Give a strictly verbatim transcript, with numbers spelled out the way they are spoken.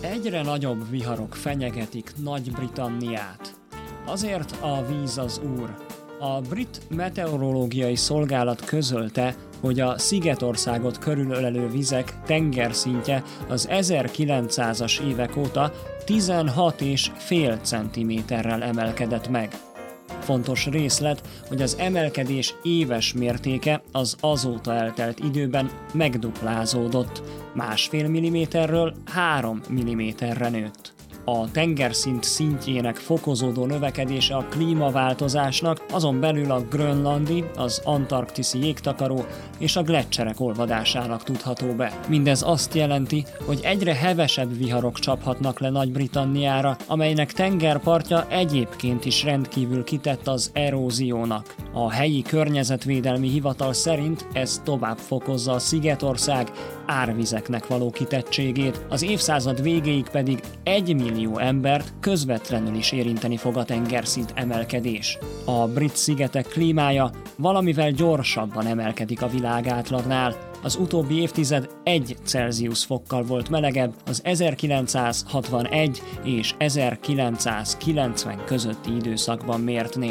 Egyre nagyobb viharok fenyegetik Nagy-Britanniát. Azért a víz az úr. A brit meteorológiai szolgálat közölte, hogy a szigetországot körülölelő vizek tengerszintje az ezerkilencszázas évek óta tizenhat egész öt centiméterrel emelkedett meg. Fontos részlet, hogy az emelkedés éves mértéke az azóta eltelt időben megduplázódott, másfél milliméterről három milliméterre nőtt. A tengerszint szintjének fokozódó növekedése a klímaváltozásnak, azon belül a grönlandi, az antarktiszi jégtakaró és a gleccserek olvadásának tudható be. Mindez azt jelenti, hogy egyre hevesebb viharok csaphatnak le Nagy-Britanniára, amelynek tengerpartja egyébként is rendkívül kitett az eróziónak. A helyi környezetvédelmi hivatal szerint ez tovább fokozza a szigetország árvizeknek való kitettségét, az évszázad végéig pedig egy millió embert közvetlenül is érinteni fog a tengerszint emelkedés. A brit szigetek klímája valamivel gyorsabban emelkedik a világ átlagnál. Az utóbbi évtized egy Celsius fokkal volt melegebb az ezerkilencszázhatvanegy és ezerkilencszázkilencven közötti időszakban mértnél.